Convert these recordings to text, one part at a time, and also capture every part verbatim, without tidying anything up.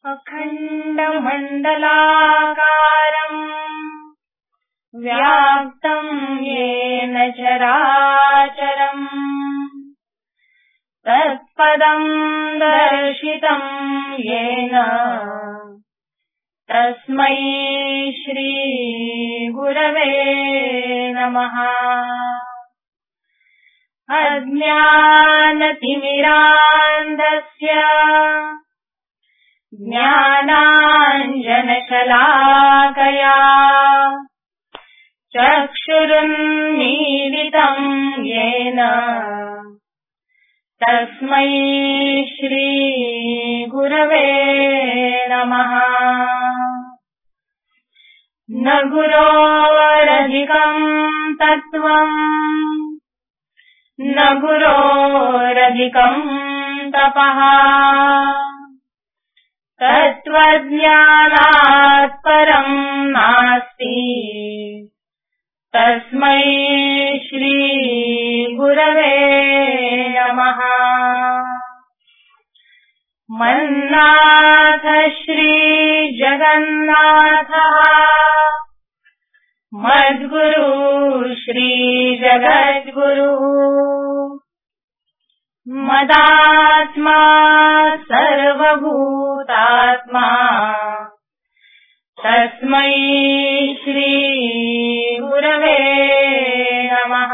अखण्डमण्डलाकारम् व्याप्तं येन चराचरम् तत्पदं दर्शितं येन तस्मै श्री गुरवे नमः। अज्ञानतिमिरान्धस्य ज्ञानाञ्जनशलाकया चक्षुरुन्मीलितं येन तस्मै श्री गुरवे नमः। न गुरोरधिकं तत्त्वं न गुरोरधिकं तपः तत्त्वज्ञानात् परं नास्ति तस्मै श्री गुरवे नमः। मन्नाथ श्री जगन्नाथः मद्गुरु श्री जगद्गुरु मदात्मा सर्वभूतात्मा तस्मै श्री गुरवे नमः।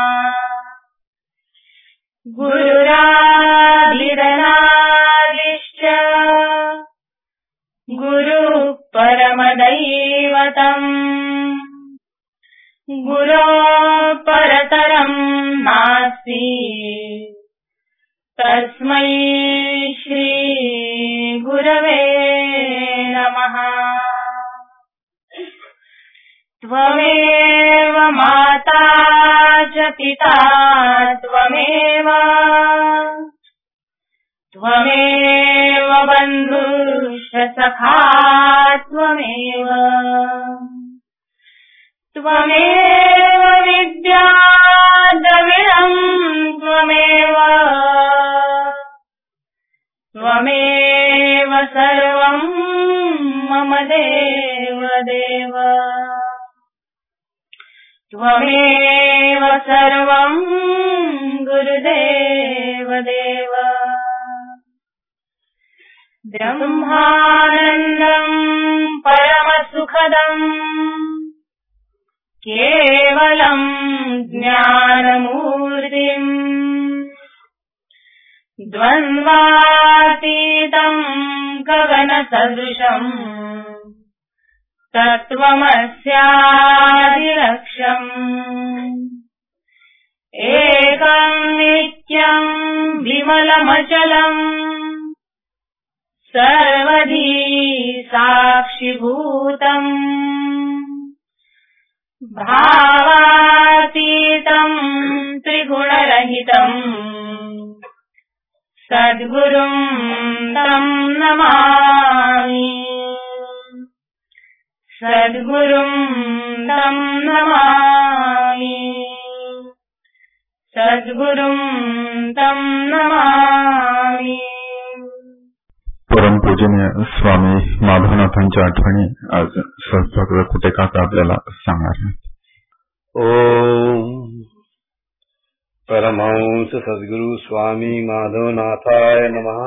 गुरुरादिरनादिश्च गुरुः परमदैवतम् गुरोः परतरं नास्ति तस्मै श्री गुरवे नमः। त्वमेव माता च पिता त्वमेव त्वमेव बन्धुश्च सखा त्वमेव त्वमेव विद्या द्रविणं त्वमेव त्वमेव सर्वं मम देव देव त्वमेव सर्वं गुरुदेव देव। ब्रह्मानन्दं परमसुखदं केवलं ज्ञानमूर्तिम् द्वन्द्वातीतं गगनसदृशम् तत्त्वमस्यादिलक्ष्यम् एकं नित्यं विमलमचलम् सर्वधी साक्षिभूतम् भावातीतं त्रिगुणरहितम् सद्गुरुं तं नमामि सद्गुरुं तं नमामि सद्गुरुं तं नमामि। परम पूजनीय स्वामी माधवनाथांच्या आठवणी आज सहस्त्र कुटेकाका आपल्याला सांगणार आहेत। ओम परमहंस सद्गुरु स्वामी माधवनाथाय नमः।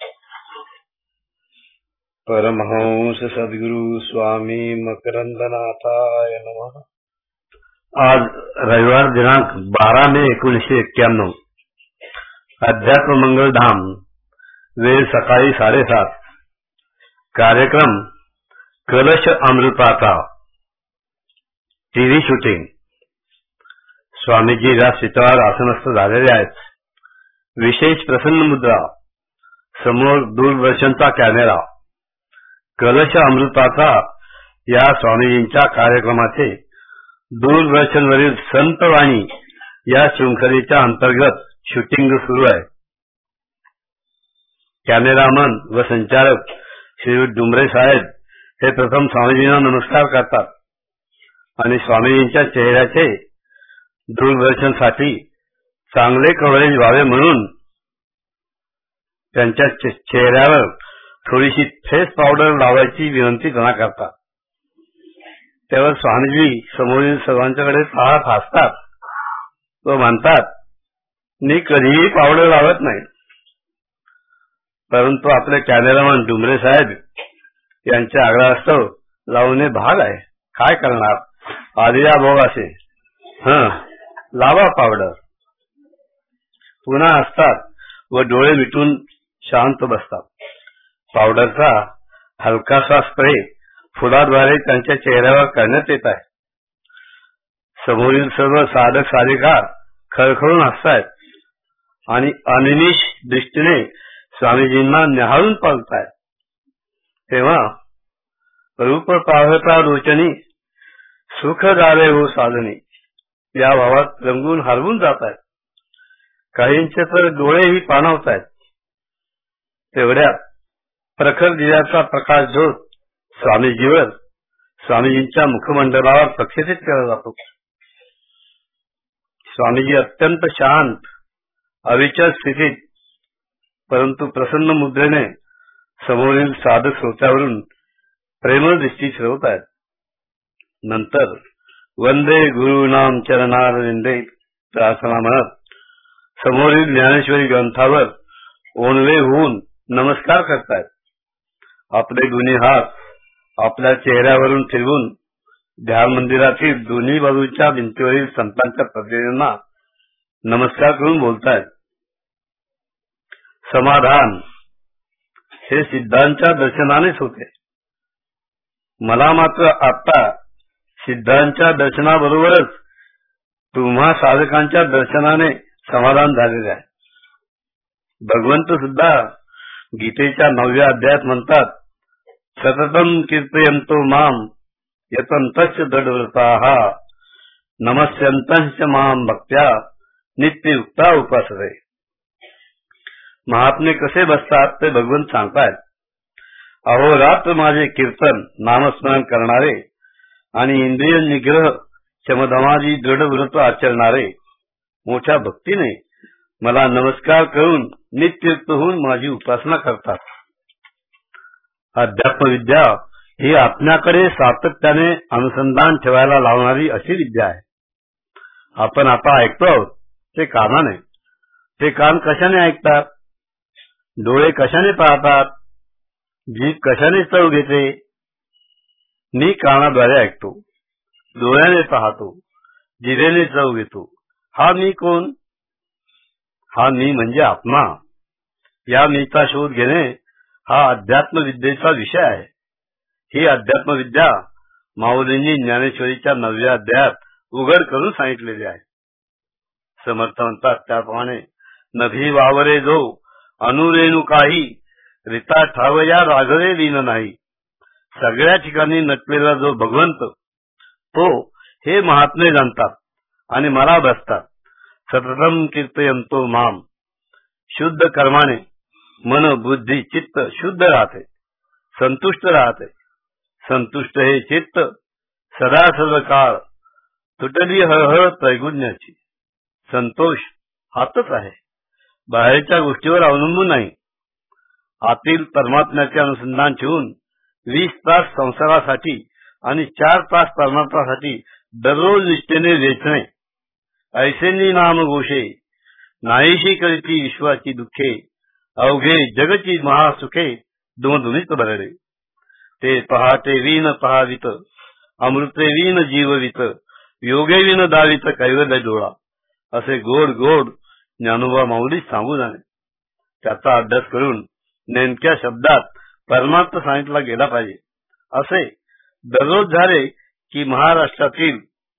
परमहंस सद्गुरु स्वामी मकरंदनाथाय नमः। आज रविवार दिनांक बारा मे एकोणीसशे एक्क्याण्णव अध्यात्म मंगल धाम वेळ सकाळी साडेसात कार्यक्रम कलश अमृताचा टीव्ही शूटिंग। स्वामीजी या शीतळावर आसनस्थ झालेले आहेत। विशेष प्रसन्न मुद्रा समोर दूरदर्शनचा कॅमेरा कलश अमृताचा या स्वामीजींच्या कार्यक्रमाचे दूरदर्शनवरील संतवाणी या शृंखलेच्या अंतर्गत शूटिंग सुरू आहे। कॅमेरामन व संचालक श्री डुमरे साहेब हे प्रथम स्वामीजींना नमस्कार करतात आणि स्वामीजींच्या चेहऱ्याचे दूरदर्शनसाठी चांगले कव्हरेज व्हावे म्हणून त्यांच्या चेहऱ्यावर थोडीशी फेस पावडर लावायची विनंती त्यांना करतात. त्यावर स्वामीजी समोरील सर्वांच्याकडे पाहत हसतात व म्हणतात, मी कधीही पावडर लावत नाही. परंतु आपले कॅमेरामन डुमरे साहेब यांच्या आग्रहास्तव लावणे भाग आहे. काय करणार, आदिया भोग असे. हं, लावा पावडर. पुन्हा हसतात व डोळे मिटून शांत बसतात. पावडरचा हलकासा स्प्रे फुलाद्वारे त्यांच्या चेहऱ्यावर करण्यात येत आहे. समोरील सर्व साधक साधिका खळखळून हसतायत आणि अनिमिष दृष्टीने स्वामीजींना निहाळून पाहतायत. तेव्हा रूप पाहता लोचनी सुख झाले हो साधनी या भावात रंगून हरवून जात आहेत. काहींचे तर डोळेही पाणावतायत. तेवढ्या प्रखर दिव्याचा प्रकाश झोत स्वामीजीवर स्वामीजींच्या मुखमंडलावर प्रक्षेपित केला जातो. स्वामीजी अत्यंत शांत अविचल स्थितीत परंतु प्रसन्न मुद्रेने समोरील साधक श्रोत्यावरून प्रेमळ दृष्टी फिरवत आहेत. नंतर वंदे गुरुनाम चरणारविंदे प्रार्थना म्हणत समोरील ज्ञानेश्वरी ग्रंथावर ओणवे होऊन नमस्कार करतायत. आपले दोन्ही हात आपल्या चेहऱ्यावरून फिरवून ध्यान मंदिरातील दोन्ही बाजूच्या भिंतीवरील संतांच्या प्रतिमांना नमस्कार करून बोलतायत, समाधान हे सिद्धांच्या दर्शनानेच होते. मला मात्र आता सिद्धांच्या दर्शनाबरोबरच तुम्हा साधकांच्या दर्शनाने समाधान झालेले आहे. भगवंत सुद्धा गीतेच्या नवव्या अध्यायात म्हणतात, सततम कीर्तयन्तो माम यतन्तश्च दृढव्रताः नमस्यन्तश्च माम भक्त्या नित्ययुक्ता उपासते. महात्मे कसे बसतात ते भगवंत सांगतायत. अहोरात्र माझे कीर्तन नामस्मरण करणारे आणि इंद्रिय निग्रह शमदमादी दृढव्रत आचरणारे मोठ्या भक्तीने मला नमस्कार करून नित्ययुक्त होऊन माझी उपासना करतात. अध्यात्मविद्या ही आपल्याकडे सातत्याने अनुसंधान ठेवायला लावणारी अशी विद्या आहे. आपण आता ऐकतो आहोत ते कानाने. ते कान कशाने ऐकतात, डोळे कशाने पाहतात, जीभ कशाने चव घेते. मी कानाद्वारे ऐकतो, डोळ्याने पाहतो, जिभेने चव घेतो. हा मी कोण? हा मी म्हणजे आत्मा. या मीचा शोध घेणे हा अध्यात्मविद्येचा विषय आहे. ही अध्यात्मविद्या माऊलींनी ज्ञानेश्वरीच्या नवव्या अध्यायात उघड करून सांगितलेली आहे. समर्थ म्हणतात त्याप्रमाणे, नभी वावरे जो अनुरेणू काही रिता ठावया राघवे लीन नाही. सगळ्या ठिकाणी नटलेला जो भगवंत तो हे महात्मे जाणतात आणि मला बसतात. सततम कीर्तयन्तो माम. शुद्ध कर्माने मन बुद्धी चित्त शुद्ध राहते, संतुष्ट राहते. संतुष्ट हे चित्त सदा सर्व काळ तुटली हळहळ त्रैगुण्याची. संतोष हातच आहे, बाहेरच्या गोष्टीवर अवलंबून नाही. आतील परमात्म्याचे अनुसंधान ठेवून वीस तास संसारासाठी आणि चार तास परमात्म्यासाठी दररोज निष्ठेने वेचणे. ऐसेनी नाम घोषे नाहीशी करीती विश्वाची दुःखे. अवघे जगची महासुखे दुमदुमीत भरले. ते पहाटे वीन पहावित अमृते वीन जीववित योगे वीन दावित कैवल्य डोळा. असे गोड गोड ज्ञानोबा माऊली सांगू जाणे. त्याचा अभ्यास करून नेमक्या शब्दात परमार्थ सांगितला गेला पाहिजे. असे दररोज झाले की महाराष्ट्रातील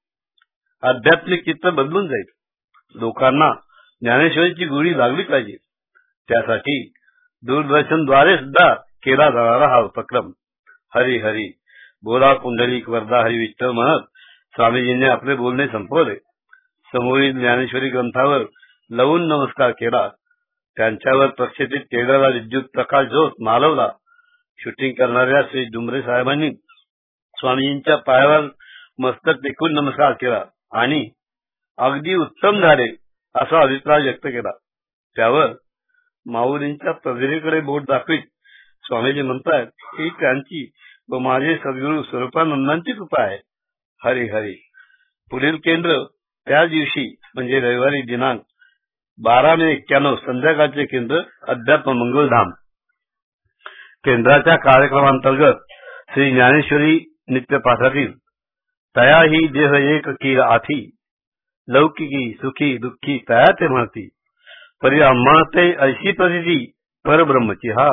आध्यात्मिक चित्त बदलून जाईल. लोकांना ज्ञानेश्वरीची गोडी लागली पाहिजे. त्यासाठी दूरदर्शनद्वारे सुद्धा केला जाणारा हा उपक्रम. हरी हरी बोला पुंडलिक वरदा हरी विठ्ठल म्हणत स्वामीजींनी आपले बोलणे संपवले. समोरील ज्ञानेश्वरी ग्रंथावर लवून नमस्कार केला. त्यांच्यावर प्रक्षेपित केलेला विद्युत प्रकाश झोत मालवला. शूटिंग करणाऱ्या श्री डुमरे साहेबांनी स्वामीजींच्या पायावर मस्तक टेकून नमस्कार केला आणि अगदी उत्तम झाले असा अभिप्राय व्यक्त केला. त्यावर माऊलींच्या तबेरीकडे बोट दाखवीत स्वामीजी म्हणतात ही त्यांची व माझे सद्गुरू स्वरूपानंदांची कृपा आहे. हरी हरी. पुढील केंद्र त्या दिवशी म्हणजे रविवारी दिनांक बारा मे एक्क्याण्णव संध्याकाळचे केंद्र अध्यात्म मंगलधाम. केंद्राच्या कार्यक्रमांतर्गत श्री ज्ञानेश्वरी नित्यपाठातील तया ही देह एक कीर आथी लौकिकी सुखी दुःखी तया ते म्हणती परी आम्हाते ऐशी प्रसिद्धी परब्रह्मची हा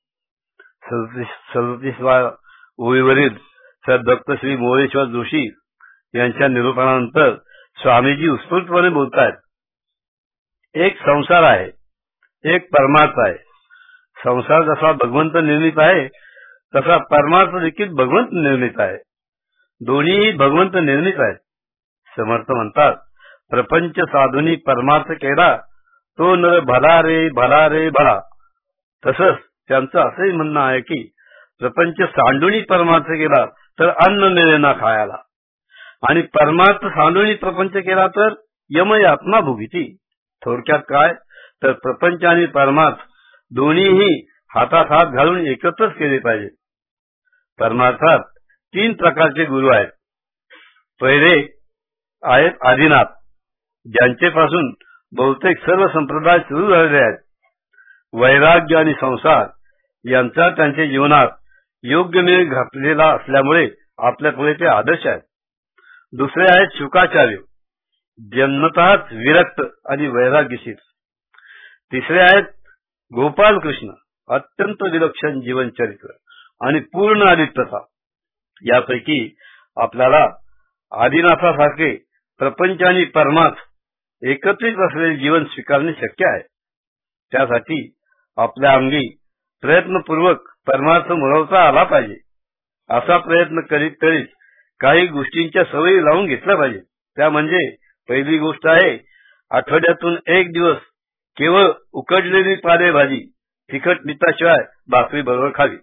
सदतीसवा ओळीवरील सद्भक्त श्री मोरेश्वर जोशी यांच्या निरूपणानंतर स्वामीजी उत्स्फूर्तपणे बोलतायत. एक संसार आहे, एक परमार्थ आहे. संसार जसा भगवंत निर्मित आहे तसा परमार्थ देखील भगवंत निर्मित आहे. दोन्हीही भगवंत निर्मित आहेत. समर्थ म्हणतात प्रपंच साधुनी परमार्थ केला तो नर भला रे भला रे भला. तसंच त्यांचं असंही म्हणणं आहे की प्रपंच सांडूनी परमार्थ केला तर अन्न मिळेना खायला आणि परमार्थ सांडूनी प्रपंच केला तर यमयातना भोगीची. थोडक्यात काय तर प्रपंच आणि परमार्थ दोन्हीही हातात हात घालून एकत्रच केले पाहिजे. परमार्थात तीन प्रकारचे गुरु आहेत. पहिले आहेत आदिनाथ, ज्यांचेपासून बहुतेक सर्व संप्रदाय सुरू झालेले आहेत. वैराग्य आणि संसार यांचा त्यांच्या जीवनात योग्य मेळ घातलेला असल्यामुळे आपल्यापुढे ते आदर्श आहेत. दुसरे आहेत शुकाचार्य, जन्मतःच विरक्त आणि वैराग्यशील. तिसरे आहेत गोपालकृष्ण, अत्यंत विलक्षण जीवनचरित्र आणि पूर्ण आदित्यता. यापैकी आपल्याला आदिनाथासारखे प्रपंच आणि परमार्थ एकत्रित असलेले जीवन स्वीकारणे शक्य आहे. त्यासाठी आपल्या अंगी प्रयत्नपूर्वक परमार्थ मिळवता आला पाहिजे. असा प्रयत्न करीत करीत काही गोष्टींच्या सवयी लावून घेतल्या पाहिजे. त्या म्हणजे पहिली गोष्ट आहे आठवड्यातून एक दिवस केवळ उकडलेली पालेभाजी तिखट मिठाशिवाय भाकरी बरोबर खावी.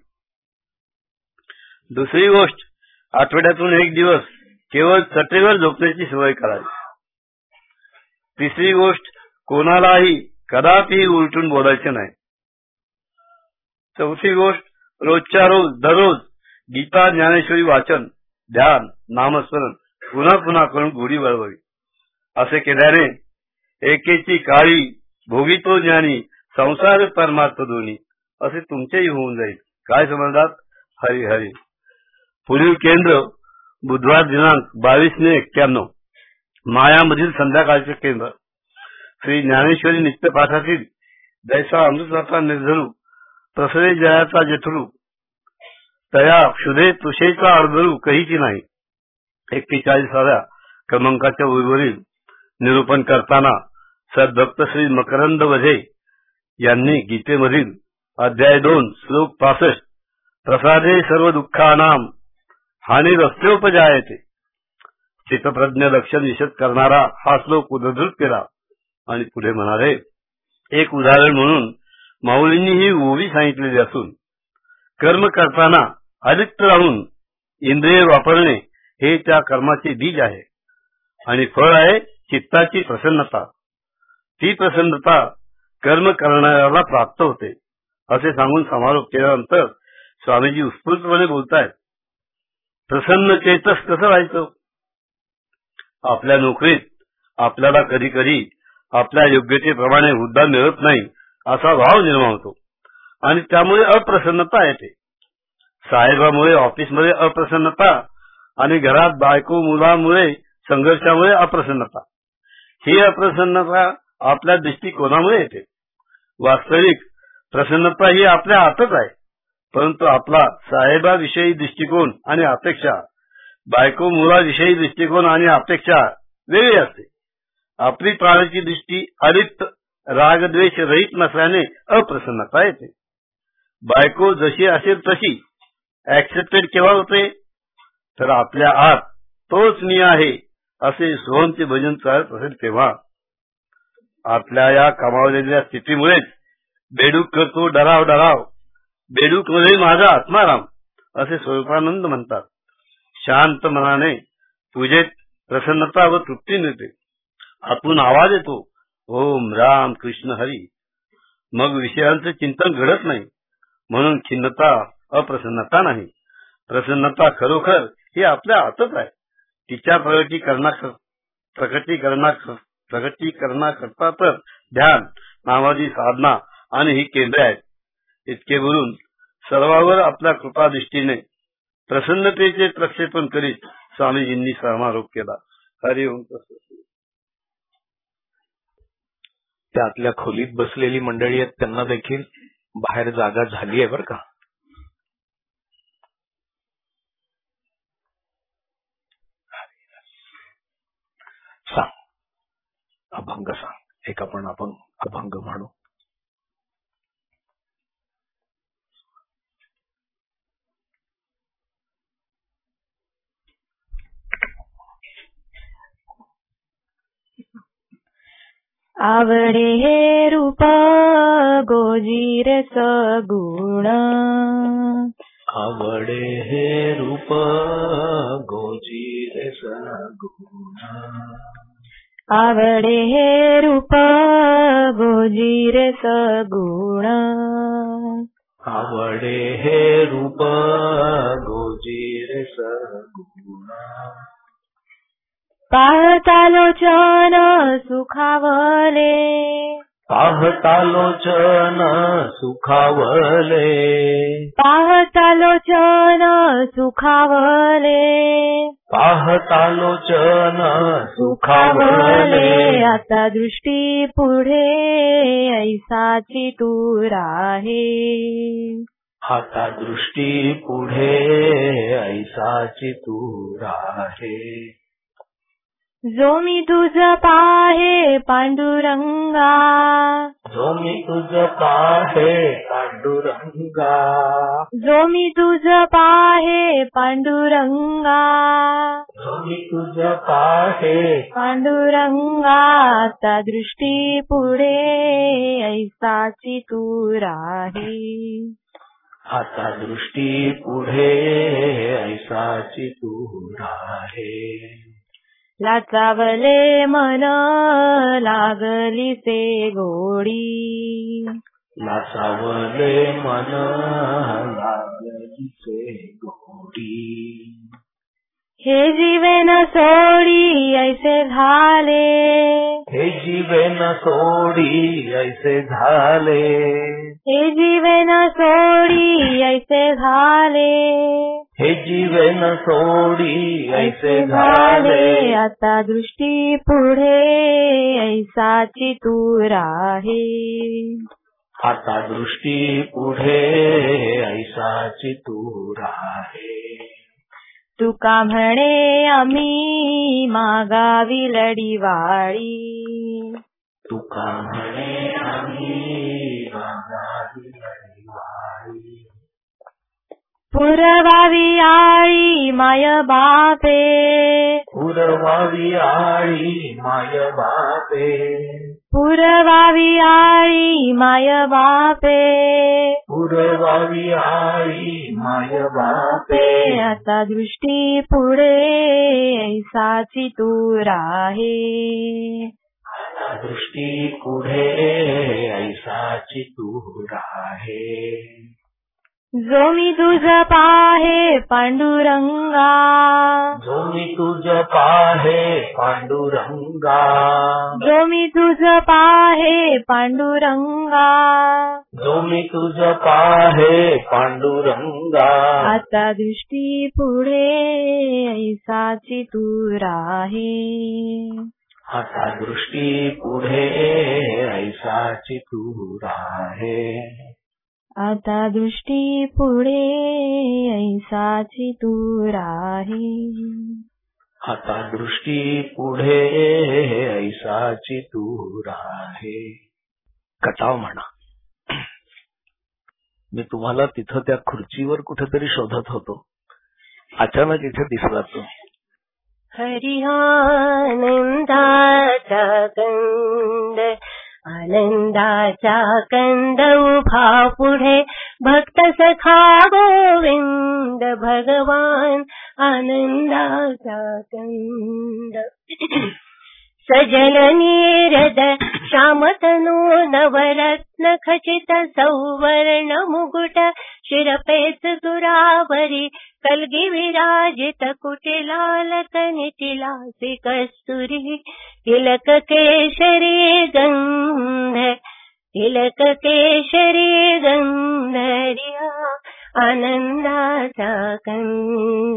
दुसरी गोष्ट आठवड्यातून एक दिवस केवळ चटेवर झोपण्याची सवय करावी. तिसरी गोष्ट कोणालाही कदापि उलटून बोलायचे नाही. चौथी गोष्ट रोजच्या रोज दररोज गीता ज्ञानेश्वरी वाचन, ध्यान, नामस्मरण पुन्हा पुन्हा करून गोडी वळवावी. असे केल्याने एकेची काळी भोगितो ज्ञानी संसार परमार्थ दोन्ही असे तुमचेही होऊन जाईल. काय समजतात? हरी हरी. पुढील केंद्र बुधवार दिनांक बावीस मे एक्क्याण्णव मायामधील संध्याकाळचे केंद्र श्री ज्ञानेश्वरी नित्यपाठातील जैसा अमृताचा निर्धरू प्रसरे जयाचा जेठरू तया क्षुधे तुषेचा अर्धरू कहीची नाही. एक्केचाळीसाव्या क्रमांकाच्या ओळीवरील निरूपण करताना सद्भक्त श्री मकरंद वझे यांनी गीतेमधील अध्याय दोन श्लोक पासष्ट प्रसादे सर्व दुःखानाम हानी रस्त्योपजायते चित्तप्रज्ञ लक्षण निषेध करणारा हा श्लोक उद्धृत केला आणि पुढे म्हणाले एक उदाहरण म्हणून माऊलींनी ही ओवी सांगितलेली असून कर्म करताना अलिप्त राहून इंद्रिय वापरणे हे त्या कर्माचे बीज आहे आणि फळ आहे चित्ताची प्रसन्नता. ती प्रसन्नता कर्म करणाऱ्याला प्राप्त होते असे सांगून समारोप केल्यानंतर स्वामीजी उत्स्फूर्तपणे बोलतायत. प्रसन्न चेतस कसं राहायचं? आपल्या नोकरीत आपल्याला कधी कधी आपल्या योग्यतेप्रमाणे हुद्दा मिळत नाही असा भाव निर्माण होतो आणि त्यामुळे अप्रसन्नता येते. साहेबामुळे ऑफिसमध्ये अप्रसन्नता आणि घरात बायको मुलामुळे संघर्षामुळे अप्रसन्नता. ही अप्रसन्नता आपल्या दृष्टिकोनामुळे येते. वास्तविक प्रसन्नता ही आपल्या हातात आहे, परंतु आपला साहेबाविषयी दृष्टिकोन आणि अपेक्षा, बायको मुलाविषयी दृष्टिकोन आणि अपेक्षा वेगळी असते. आपली प्राणाची दृष्टी अलिप्त रागद्वेष रहित नसल्याने अप्रसन्नता येते. बायको जशी असेल तशी ऍक्सेप्टेड केव्हा होते? तर आपल्या आत तोच मी आहे असे सोहमचे भजन चालत असेल तेव्हा. आपल्या या कमावलेल्या स्थितीमुळेच बेडूक करतो डराव डराव, बेडूक मध्ये माझा आत्माराम असे स्वरूपानंद म्हणतात. शांत मनाने पूजेत प्रसन्नता व तृप्ती मिळते. आतून आवाज येतो ओम राम कृष्ण हरी. मग विषयांचे चिंतन घडत नाही. म्हणून खिन्नता अप्रसन्नता नाही. प्रसन्नता खरोखर ही आपल्या हातच आहे. तिच्या प्रगतीकरणा प्रगतीकरणा प्रगतीकरणाकरता तर ध्यान नावाची साधना आणि ही केंद्रे आहेत. इतके बोलून सर्वावर आपल्या कृपा दृष्टीने प्रसन्नतेचे प्रक्षेपण करीत स्वामीजींनी समारोप केला. हरिओम. त्यातल्या खोलीत बसलेली मंडळी आहेत त्यांना देखील बाहेर जागा झाली आहे बरं का. सांग अभंग सांग. एक आपण आपण अभंग म्हणू. आवडे हे रूप गोजीर सगुण. आवडे हे रूप गोजीर सगुण. आवडे हे रूप गोजीर सगुण. आवडे हे रूप गोजीर सगुण. पाहता लोचन सुखावले. पाहता लोचन सुखावले. पाहता लोचन सुखावले. पाहता लोचन सुखावले. आता दृष्टी पुढे ऐसाची तूर आहे. आता दृष्टी पुढे ऐसाची तूर आहे. जो मी तुझ पाहे पांडुरंगा. जो मी तुझ पाहे पांडुरंगा. जो मी तुझ पाहे पांडुरंगा. जो मी तुझ पाहे पांडुरंगा. आता दृष्टी पुढे ऐसाची तूर आहे. आता दृष्टी पुढे ऐसाची तूर आहे. लाचावले मन लागली से गोडी. लाचावले मन लागली से गोडी. हे जीवे न सोडी ऐसे झाले. हे जीवे न सोडी ऐसे झाले. हे जीवे न सोडी ऐसे झाले. हे जीवे न सोडी ऐसे झाले. आता दृष्टी पुढे ऐसाची तूर आहे. आता दृष्टी पुढे ऐसाची तूर आहे. तुका म्हणे आम्ही मागावी लढीवाळी. तुका म्हणे आम्ही मागावी लढीवाळी. पुरवावी आळी माय बापे. पुरवावी आळी माय बापे. पुरवावी आळी माय बापे. पुरवावी आळी माय बापे. आता दृष्टी पुढे ऐसाची तूर आहे. आता दृष्टी पुढे ऐसाची तूर आहे. जो मी तुझ पाहे पांडुरंगा. जो मी तुझ पाहे पांडुरंगा. जो मी तुझ पाहे पांडुरंगा. जो मी तुझ पाहे पांडुरंगा. आता दृष्टी पुढे ऐसाची तूर आहे. आता दृष्टी पुढे ऐसाची तूर आहे. आता दृष्टी पुढे ऐसाची तूर आहे. आता दृष्टी पुढे ऐसाची तूर आहे. कटाव म्हणा. मी तुम्हाला तिथं त्या खुर्चीवर कुठेतरी शोधत होतो. अचानक इथे दिसला तो. हरिहानंदाचा कंद. आनंदाचा कंद उभा पुढे. भक्त सखा गोविंद भगवान. आनंदाचा कंद. सजल नीरद श्यामतनु नवरत्न खचित सौवर्ण मुकुट शिरपेच दुरावरी कलगी विराजित कुटिलाल कनिटिलासी कस्तुरी तिलक केशरी गंध तिलक केशरी गंधर्या आनंदाचा कंद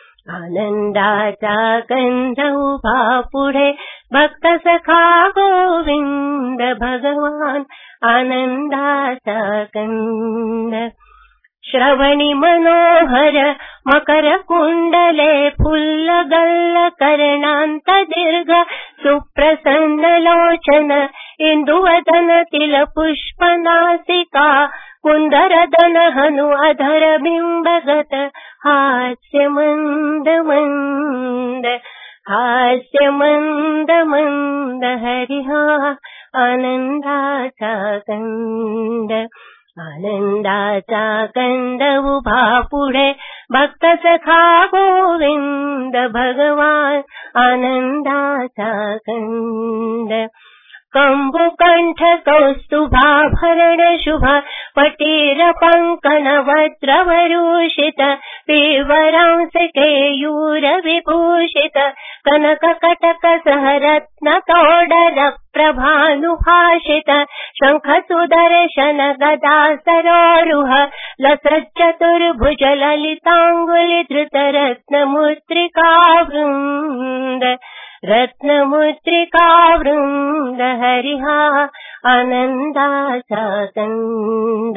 आनंदाचा कंद उभा पुढे भक्त सखा गोविंद भगवान आनंदाचा कंद श्रवणी मनोहर मकर कुंडले फुल्ल गल्ल कर्णांत दीर्घ सुप्रसन्न लोचन इंदुवदन तिल पुष्प नासिका कुंदरदन हनु अधर बिंबगत हास्य मंद मंद हास्य मंद मंद हरिहा आनंदाचा कंद आनंदाचा कंद उभा पुढे भक्त सखा गोविंद भगवान आनंदाचा कंद कंबुकंठ कौस्तुभाभरण शुभ पटीर पंकन वज्रवरूषित पीवरांस केयूर विभूषित कनक कटक सहरत्न तोडर प्रभानुभाषित शंख सुदर्शन गदा सरोरुह लसच्चतुर्भुज ललितांगुली धृत रत्न मुद्रिका वृंद रत्नमुद्रिका वृंद हरिहा आनंदाचा कंद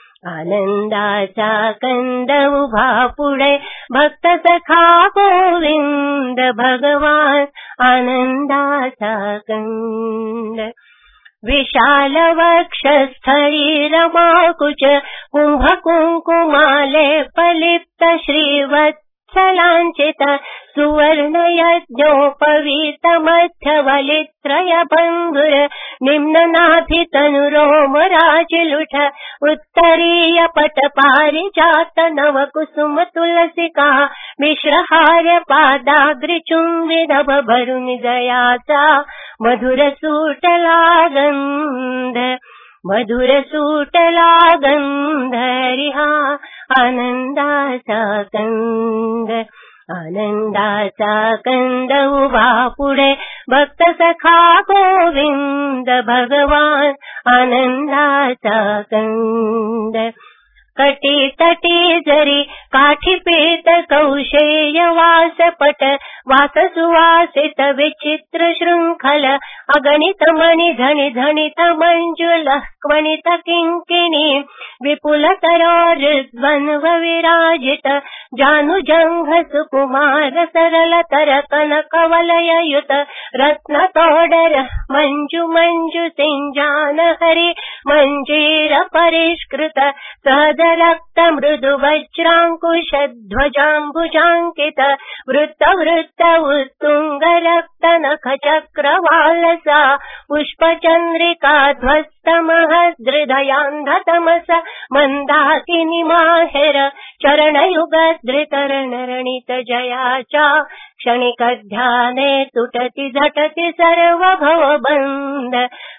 आनंदाचा कंद उभा पुढे भक्त सखा गोविंद भगवान आनंदाचा कंद विशाल वक्षस्थळी रमाकुच कुंभ कुंकुमाले पलिप्त श्रीवत्स लांछित सुवर्ण यज्ञोपवीत मध्यवलित्रय बंधुर निम्न नाभि तनुरोम राजलुठ उत्तरीय पट पारिजात नव कुसुम तुलसिका मिश्रहार पादाग्रि चुंबित भरुनि दयाचा मधुर सूटला गंध मधुर सूटला गंध हरिहा आनंदाचा कंद आनंदाचा कंद उभा पुढे भक्त सखा गोविंद भगवान आनंदाचा कंद कटी तटी जरी काठी पीत कौशेय वासपट वास सुवासित विचित्र शृंखल अगणित मणि धनि धनित मंजुल क्वणित किंकिणी विपुल तरोर्ध्वन्व विराजित जानुजंघ सुकुमार सरल तर कनक वलययुत रत्न तोडर मंजु मंजु सिंजान हरि मंजीर परिष्कृत सहज रक्त मृदु वज्रांकुश ध्वजांबुजांकित वृत्त वृत्त उत्तुंग रक्त नख चक्रवालसा पुष्पचंद्रिका ध्वस्त महदृदयांध तमस मंदाकिनी माहेर चरणयुग धृतरणरणित जयाचा क्षणिक ध्याने तुटती झटती सर्व भवबंध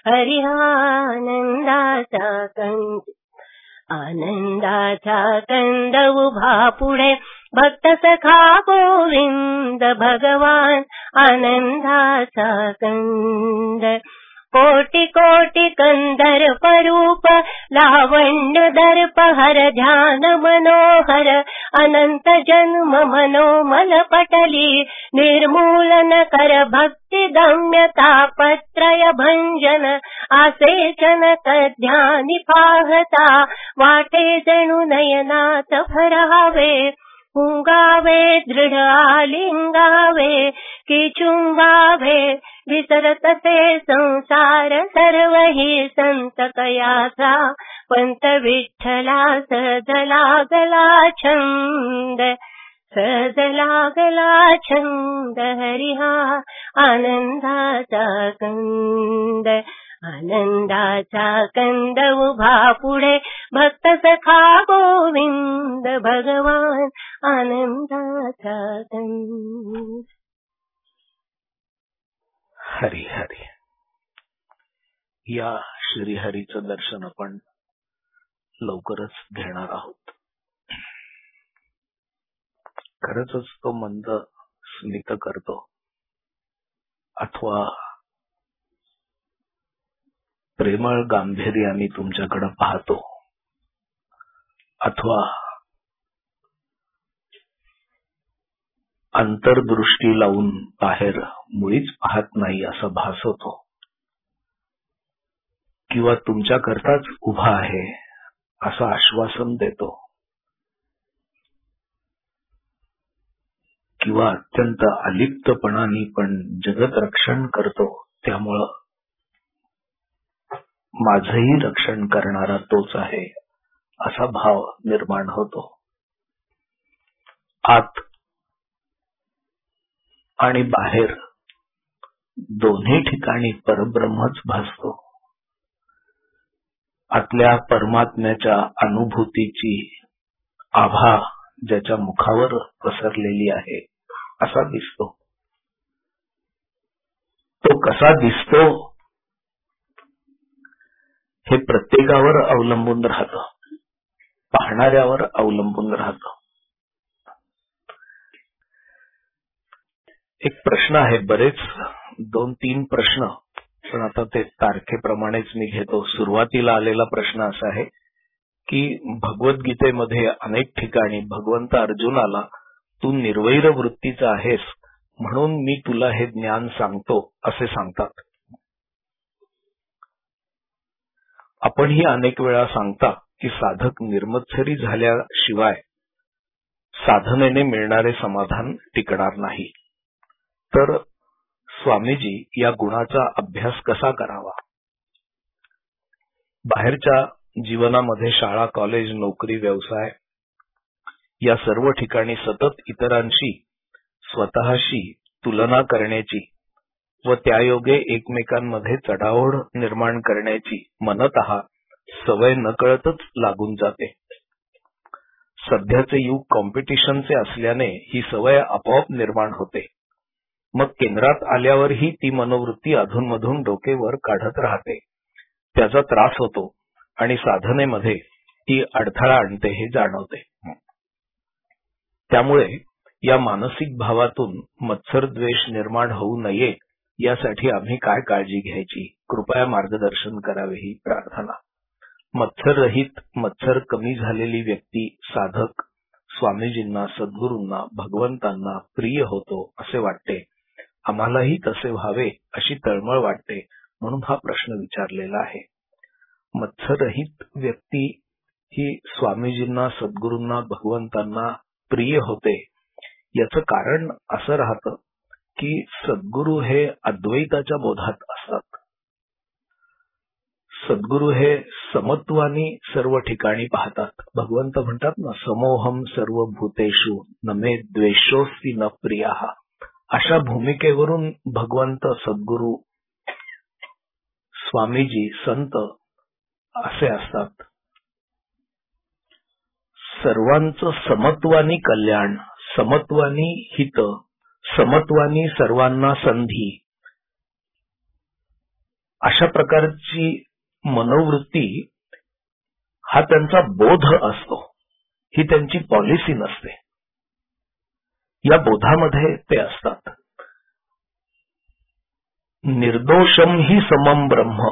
हरिहानंदाचा कंद आनंदाचा कंद उभा पुढे भक्त सखा गोविंद भगवान आनंदाचा कंद कोटि कोटि कंदर्प रूप लावण्य दर्प हर ध्यान मनोहर अनंत जन्म मनोमल पटली निर्मूलन कर भक्ति गम्य तापत्रय भंजन आसेचन ध्यानी पाहता वाटे जणू नयनात भरावे पुंगावे दृढ आलिंगावे की चुंबावे विसरत ते संसार सर्व हि संत कयाचा पंत विठ्ठला सहज लागला छंद सहज लागला छंद हरिहा आनंदाचा कंद आनंदाचा कंद उभा पुढे भक्त सखा गोविंद भगवान आनंदाचा कंद हरी हरी. या श्रीहरीचं दर्शन आपण लवकरच घेणार आहोत. खरंच तो मंद स्मित करतो अथवा प्रेमळ गांभीर्याने तुमच्याकडे पाहतो अथवा अंतर्दृष्टी लावून बाहेर मुळीच पाहत नाही असा भास होतो, किंवा तुमच्या करताच उभा आहे असं आश्वासन देतो, किंवा अत्यंत अलिप्तपणाने पण जगत रक्षण करतो, त्यामुळं माझंही रक्षण करणारा तोच आहे असा भाव निर्माण होतो. आत आणि बाहेर दोन्ही ठिकाणी परब्रह्मच भासतो. आतल्या परमात्म्याच्या अनुभूतीची आभा ज्याच्या मुखावर पसरलेली आहे असा दिसतो. तो कसा दिसतो हे प्रत्येकावर अवलंबून राहतं, पाहणाऱ्यावर अवलंबून राहतं. एक प्रश्न आहे, बरेच दोन तीन प्रश्न, पण आता ते तारखेप्रमाणेच मी घेतो. सुरुवातीला आलेला प्रश्न असा आहे की भगवद्गीतेमध्ये अनेक ठिकाणी भगवंत अर्जुनाला तू निर्वैर वृत्तीचा आहेस म्हणून मी तुला हे ज्ञान सांगतो असे सांगतात. आपणही अनेक वेळा सांगता की साधक निर्मत्सरी झाल्याशिवाय साधनेने मिळणारे समाधान टिकणार नाही. तर स्वामीजी या गुणाचा अभ्यास कसा करावा? बाहेरच्या जीवनामध्ये शाळा, कॉलेज, नोकरी, व्यवसाय या सर्व ठिकाणी सतत इतरांशी, स्वतःशी तुलना करण्याची व त्यायोगे एकमेकांमध्ये चढाओढ निर्माण करण्याची मनतः सवय नकळतच लागून जाते. सध्याचे युग कॉम्पिटिशनचे असल्याने ही सवय आपोआप निर्माण होते. मग केंद्रात आल्यावरही ती मनोवृत्ती अधूनमधून डोके वर काढत राहते. त्याचा त्रास होतो आणि साधनेमध्ये ती अडथळा आणते हे जाणवते. त्यामुळे या मानसिक भावातून मत्सर द्वेष निर्माण होऊ नये यासाठी आम्ही काय काळजी घ्यायची, कृपया मार्गदर्शन करावे ही प्रार्थना. मत्सररहित, मत्सर कमी झालेली व्यक्ती, साधक स्वामीजींना, सद्गुरूंना, भगवंतांना प्रिय होतो असे वाटते. आम्हालाही तसे व्हावे अशी तळमळ वाटते, म्हणून हा प्रश्न विचारलेला आहे. मत्सररहित व्यक्ती ही स्वामीजींना, सद्गुरूंना, भगवंतांना प्रिय होते. याचं कारण असं राहतं की सद्गुरू हे अद्वैताच्या बोधात असतात. सद्गुरू हे समत्वानी सर्व ठिकाणी पाहतात. भगवंत म्हणतात ना, समोहम सर्व भूतेषु न मे द्वेषोस्ति न प्रियाः. अशा भूमिकेवरून भगवंत, सद्गुरू, स्वामीजी, संत असे असतात. सर्वांचं समत्वानी कल्याण, समत्वानी हित, समत्वानी सर्वांना संधी, अशा प्रकारची मनोवृत्ती हा त्यांचा बोध असतो. ही त्यांची पॉलिसी नसते. या बोधामध्ये ते असतात. निर्दोषम ही समम ब्रह्म.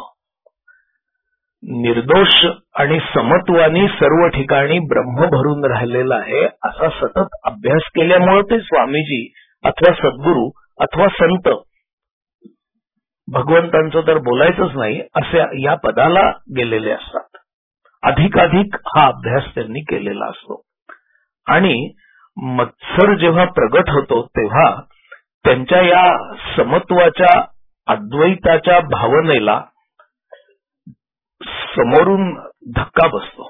निर्दोष आणि समत्वानी सर्व ठिकाणी ब्रह्म भरून राहिलेला आहे असा सतत अभ्यास केल्यामुळे ते स्वामीजी अथवा सद्गुरू अथवा संत, भगवंतांचं तर बोलायचंच नाही, असे या पदाला गेलेले असतात. अधिकाधिक हा अभ्यास त्यांनी केलेला असतो. आणि मत्सर जेव्हा प्रगट होतो तेव्हा त्यांच्या या समत्वाच्या, अद्वैताच्या भावनेला समोरून धक्का बसतो.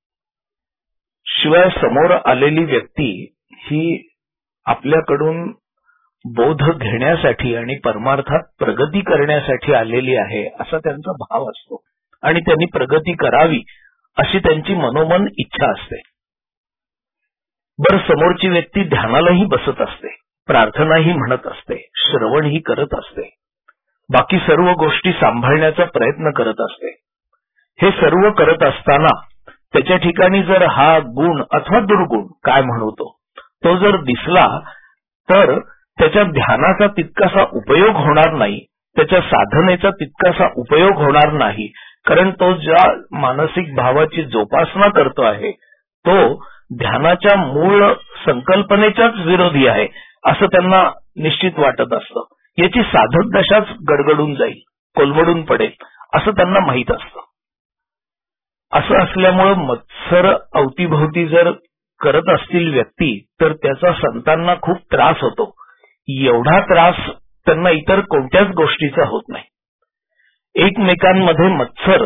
शिवाय समोर आलेली व्यक्ती ही आपल्याकडून बोध घेण्यासाठी आणि परमार्थात प्रगती करण्यासाठी आलेली आहे असा त्यांचा भाव असतो. आणि त्यांनी प्रगती करावी अशी त्यांची मनोमन इच्छा असते. बर, समोरची व्यक्ती ध्यानालाही बसत असते, प्रार्थनाही म्हणत असते, श्रवणही करत असते, बाकी सर्व गोष्टी सांभाळण्याचा प्रयत्न करत असते. हे सर्व करत असताना त्याच्या ठिकाणी जर हा गुण अथवा दुर्गुण काय म्हणू तो तो जर दिसला तर त्याच्या ध्यानाचा तितकासा उपयोग होणार नाही, त्याच्या साधनेचा तितकासा उपयोग होणार नाही. कारण तो ज्या मानसिक भावाची जोपासना करतो आहे तो ध्यानाच्या मूळ संकल्पनेच्याच विरोधी आहे असं त्यांना निश्चित वाटत असतं. याची साधक दशाच गडगडून जाईल, कोलमडून पडेल असं त्यांना माहीत असतं. असं असल्यामुळं मत्सर अवतीभोवती जर करत असतील व्यक्ती तर त्याचा संतांना खूप त्रास होतो. एवढा त्रास त्यांना इतर कोणत्याच गोष्टीचा होत नाही. एकमेकांमध्ये मत्सर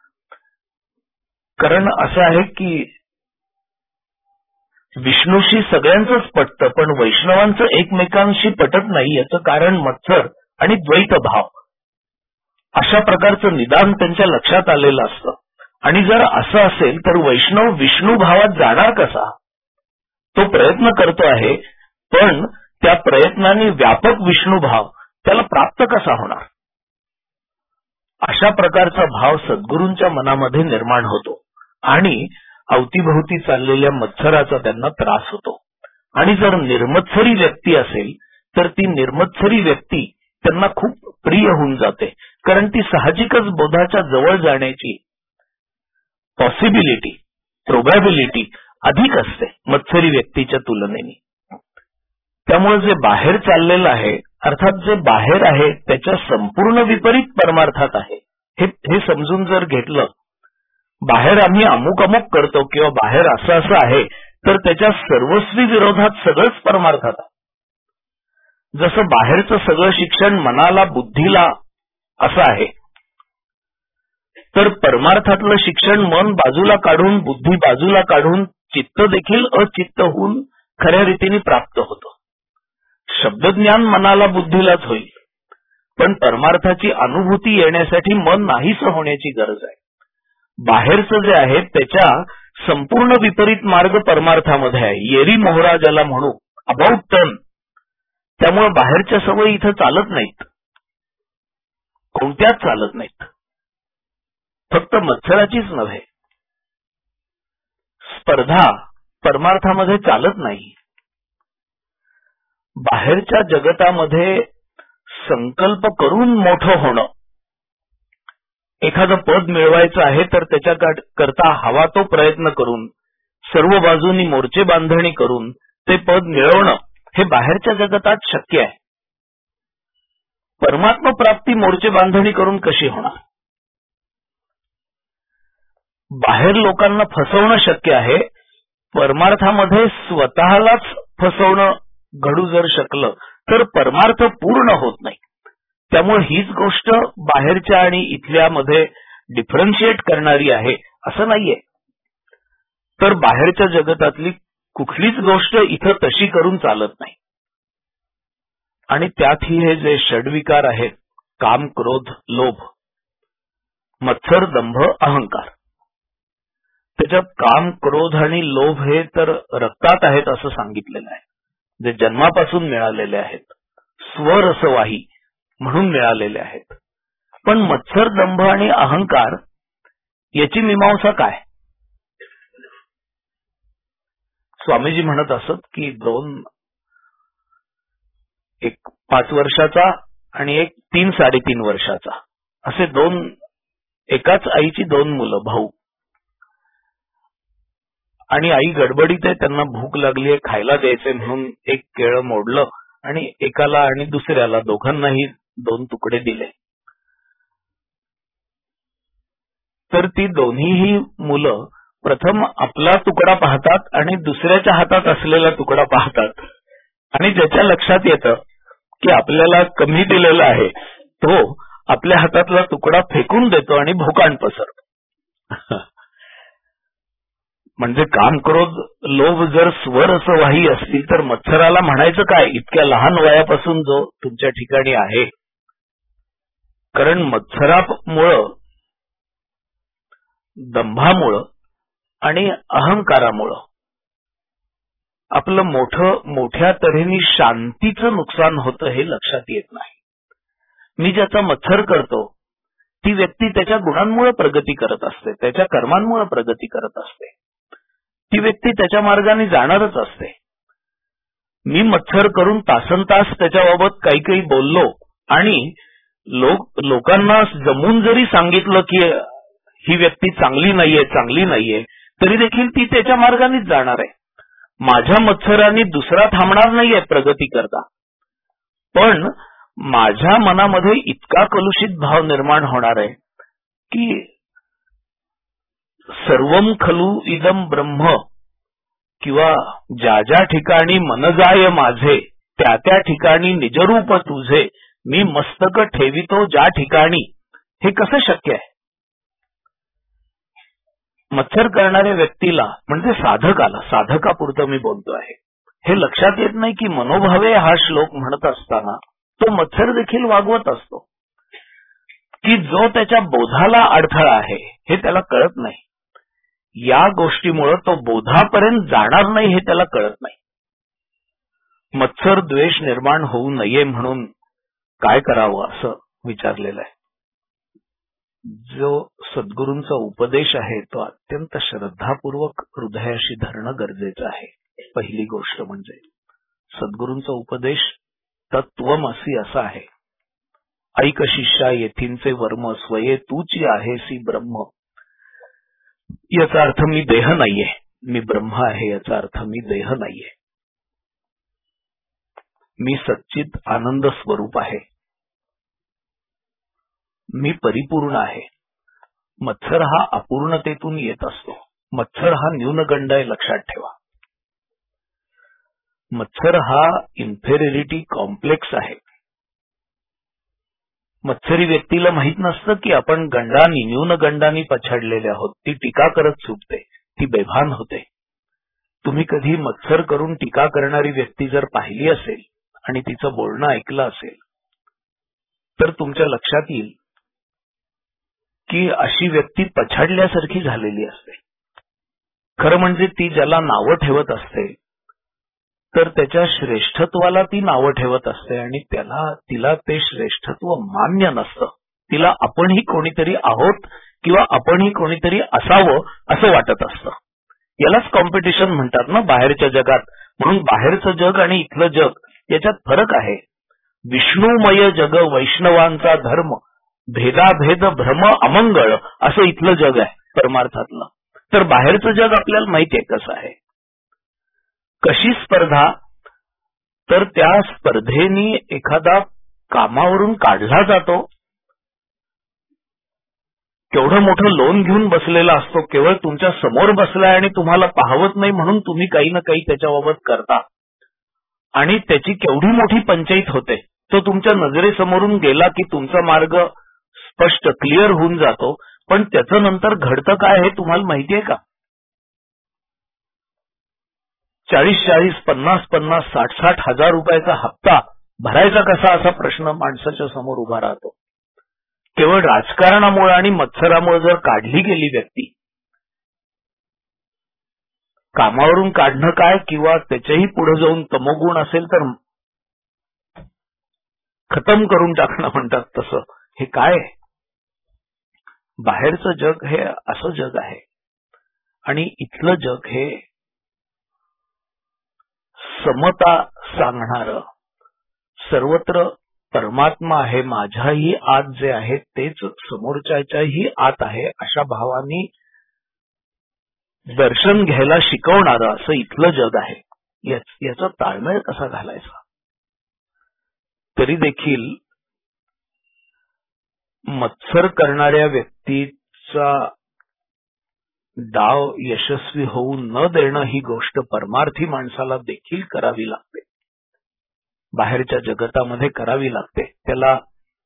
कारण असं आहे की विष्णूशी सगळ्यांचंच पटतं पण वैष्णवांचं एकमेकांशी पटत नाही. याचं कारण मत्सर आणि द्वैत भाव अशा प्रकारचं निदान त्यांच्या लक्षात आलेलं असतं. आणि जर असं असेल तर वैष्णव विष्णू भावात जाणार कसा? तो प्रयत्न करतो आहे पण त्या प्रयत्नाने व्यापक विष्णू भाव त्याला प्राप्त कसा होणार? अशा प्रकारचा भाव सद्गुरूंच्या मनामध्ये निर्माण होतो आणि अवतीभोवती चाललेल्या मत्सराचा त्यांना त्रास होतो. आणि जर निर्मत्सरी व्यक्ती असेल तर ती निर्मत्सरी व्यक्ती त्यांना खूप प्रिय होऊन जाते. कारण ती साहजिकच बोधाच्या जवळ जाण्याची पॉसिबिलिटी प्रोबॅबिलिटी अधिक असते मत्सरी व्यक्तीच्या तुलनेने. त्यामुळे जे बाहेर चाललेलं आहे अर्थात जे बाहेर आहे त्याच्या संपूर्ण विपरीत परमार्थात आहे हे हे समजून जर घेतलं. बाहेर आम्ही अमुक अमुक करतो किंवा बाहेर असं असं आहे तर त्याच्या सर्वस्वी विरोधात सगळंच परमार्थात आहे. जसं बाहेरचं सगळं शिक्षण मनाला बुद्धीला असं आहे तर परमार्थातलं शिक्षण मन बाजूला काढून बुद्धी बाजूला काढून चित्त देखील अचित्त होऊन खऱ्या रीतीने प्राप्त होतं. शब्दज्ञान मनाला बुद्धीलाच होईल पण परमार्थाची अनुभूती येण्यासाठी मन नाहीसं होण्याची गरज आहे. बाहेरचं जे आहे त्याच्या संपूर्ण विपरीत मार्ग परमार्थामध्ये आहे. येरी मोहरा ज्याला म्हणू अबाउट टर्न. त्यामुळे बाहेरच्या सवयी इथं चालत नाहीत, कोणत्याच चालत नाहीत. फक्त मत्सराचीच नव्हे स्पर्धा परमार्थामध्ये चालत नाही. बाहेरच्या जगतामध्ये संकल्प करून मोठं होणं, एखादं पद मिळवायचं आहे तर त्याच्याकरता हवा तो प्रयत्न करून सर्व बाजूनी मोर्चे बांधणी करून ते पद मिळवणं हे बाहेरच्या जगतात शक्य आहे. परमात्मा प्राप्ती मोर्चे बांधणी करून कशी होणार? बाहेर लोकांना फसवणं शक्य आहे, परमार्थामध्ये स्वतःलाच फसवणं घडू जर शकलं तर परमार्थ पूर्ण होत नाही. त्यामुळे हीच गोष्ट बाहेरच्या आणि इथल्या मध्ये डिफरन्शिएट करणारी आहे असं नाहीये. तर बाहेरच्या जगतातली कुठलीच गोष्ट इथं तशी करून चालत नाही. आणि त्यातही हे जे षड्विकार आहेत काम क्रोध लोभ मत्सर दंभ अहंकार, त्याच्यात काम क्रोध आणि लोभ हे तर रक्तात आहेत असं सांगितलेलं आहे. जे जन्मापासून मिळालेले आहेत, स्वरसवाही म्हणून मिळालेले आहेत. पण मत्सर दंभ आणि अहंकार याची मीमांसा काय? स्वामीजी म्हणत असत की दोन एक पाच वर्षाचा आणि एक तीन साडेतीन वर्षाचा असे दोन एकाच आईची दोन मुलं भाऊ, आणि आई गडबडीत आहे, त्यांना भूक लागली आहे खायला द्यायचंय म्हणून एक केळं मोडलं आणि एकाला आणि दुसऱ्याला दोघांनाही दोन तुकडे दिले. तर ती दोन्हीही मुलं प्रथम आपला तुकडा पाहतात आणि दुसऱ्याच्या हातात असलेला तुकडा पाहतात आणि ज्याच्या लक्षात येतं की आपल्याला कमी दिलेला आहे तो आपल्या हातातला तुकडा फेकून देतो आणि भोकाण पसरतो. म्हणजे काम क्रोध लोभ जर स्वरसवाही असतील तर मत्सराला म्हणायचं काय इतक्या लहान वयापासून जो तुमच्या ठिकाणी आहे? कारण मत्सरामुळं दंभामुळं आणि अहंकारामुळं आपलं मोठं मोठ्या तऱ्हेने शांतीचं नुकसान होतं हे लक्षात येत नाही. मी ज्याचा मत्सर करतो ती व्यक्ती त्याच्या गुणांमुळे प्रगती करत असते, त्याच्या कर्मांमुळे प्रगती करत असते. ती व्यक्ती त्याच्या मार्गाने जाणारच असते. मी मत्सर करून तासनतास त्याच्याबाबत काही काही बोललो आणि लोक लोकांना जमून जरी सांगितलं की ही व्यक्ती चांगली नाहीये चांगली नाहीये तरी देखील ती त्याच्या मार्गानेच जाणार आहे. माझ्या मत्सराने दुसरा थांबणार नाहीये प्रगती करता. पण माझ्या मनामध्ये इतका कलुषित भाव निर्माण होणार आहे की सर्वम खलु इदम ब्रह्म किंवा ज्या ज्या ठिकाणी मनजाय माझे त्या त्या ठिकाणी निजरूप तुझे मी मस्तक ठेवितो ज्या ठिकाणी. हे कसं शक्य आहे? मत्सर करणाऱ्या व्यक्तीला म्हणजे साधकाला, साधकापुरतं मी बोलतो आहे, हे लक्षात येत नाही की मनोभावे हा श्लोक म्हणत असताना तो मत्सर देखील वागवत असतो की जो त्याच्या बोधाला अडथळा आहे हे त्याला कळत नाही. या गोष्टीमुळे तो बोधापर्यंत जाणार नाही हे त्याला कळत नाही. मत्सर द्वेष निर्माण होऊ नये म्हणून काय करावं असं विचारलेलं आहे. जो सद्गुरूंचा उपदेश आहे तो अत्यंत श्रद्धापूर्वक हृदयाशी धरणं गरजेचं आहे. पहिली गोष्ट म्हणजे सद्गुरूंचा उपदेश तत्वमसी असा आहे. ऐक शिष्या येथींचे वर्म स्वये तूची आहेसी ब्रह्म. याचा अर्थ मी देह नाहीये, मी ब्रह्म आहे. याचा अर्थ मी देह नाहीये, मी सच्चित आनंद स्वरूप आहे, मी परिपूर्ण आहे. मत्सर हा अपूर्णतेतून येत असतो. मत्सर हा न्यूनगंड आहे, लक्षात ठेवा. मत्सर हा इन्फेरियरिटी कॉम्प्लेक्स आहे. मत्सरी व्यक्तीला माहित नसतं की आपण गंडानी न्यूनगंडानी पछाडलेले आहोत. ती टीका करत सुटते, ती बेभान होते. तुम्ही कधी मत्सर करून टीका करणारी व्यक्ती जर पाहिली असेल आणि तिचं बोलणं ऐकलं असेल तर तुमच्या लक्षात येईल की अशी व्यक्ती पछाडल्यासारखी झालेली असते. खरं म्हणजे ती ज्याला नावं ठेवत असते तर त्याच्या श्रेष्ठत्वाला ती नावं ठेवत असते आणि त्याला तिला ते श्रेष्ठत्व मान्य नसतं. तिला आपणही कोणीतरी आहोत किंवा आपणही कोणीतरी असावं असं वाटत असतं. यालाच कॉम्पिटिशन म्हणतात ना बाहेरच्या जगात. म्हणून बाहेरचं जग आणि इथलं जग याच्यात फरक आहे. विष्णुमय जग वैष्णवांचा धर्म भेदाभेद भ्रम अमंगळ असं इथलं जग आहे परमार्थातलं. तर बाहेरचं जग आपल्याला माहिती आहे कसं आहे. कशी स्पर्धा? तर त्या स्पर्धेनी एखादा कामावरून काढला जातो, केवढं मोठं लोन घेऊन बसलेला असतो, केवळ तुमच्या समोर बसलाय आणि तुम्हाला पाहवत नाही म्हणून तुम्ही काही ना काही त्याच्याबाबत करता आणि त्याची केवढी मोठी पंचायत होते. तो तुमच्या नजरेसमोरून गेला की तुमचा मार्ग स्पष्ट क्लिअर होऊन जातो. पण त्याचं नंतर घडतं काय हे तुम्हाला माहितीये का? चाळीस चाळीस पन्नास पन्नास साठ साठ हजार रुपयाचा हप्ता भरायचा कसा असा प्रश्न माणसाच्या समोर उभा राहतो. केवळ राजकारणामुळे आणि मत्सरामुळे जर काढली गेली व्यक्ती, कामावरून काढणं काय किंवा त्याच्याही पुढे जाऊन तमोगुण असेल तर खतम करून टाकणं म्हणतात तसं. हे काय? बाहेरचं जग हे असं जग आहे आणि इथलं जग हे समता सांगणारं, सर्वत्र परमात्मा आहे, माझ्याही आत जे आहे तेच समोरच्याच्याही आत आहे अशा भावानी दर्शन घ्यायला शिकवणारं असं इथलं जग आहे. याचा ताळमेळ कसा घालायचा? तरी देखील मत्सर करणाऱ्या व्यक्तीचा डाव यशस्वी होऊ न देणं ही गोष्ट परमार्थी माणसाला देखील करावी लागते, बाहेरच्या जगतामध्ये करावी लागते. त्याला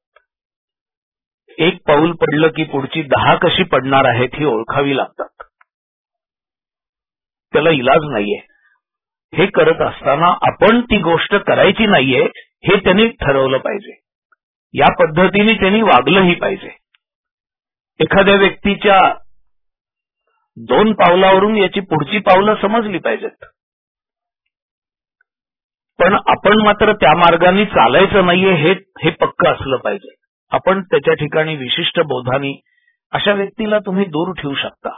एक पाऊल पडलं की पुढची दहा कशी पडणार आहेत ही ओळखावी लागतात. त्याला इलाज नाहीये. हे करत असताना आपण ती गोष्ट करायची नाहीये हे त्यांनी ठरवलं पाहिजे. या पद्धतीने त्यांनी वागलंही पाहिजे. एखाद्या व्यक्तीच्या दोन पावलावरून याची पुढची पावलं समजली पाहिजेत. पण आपण मात्र त्या मार्गाने चालायचं नाहीये हे हे पक्क असलं पाहिजे. आपण त्याच्या ठिकाणी विशिष्ट बोधानी अशा व्यक्तीला तुम्ही दूर ठेवू शकता.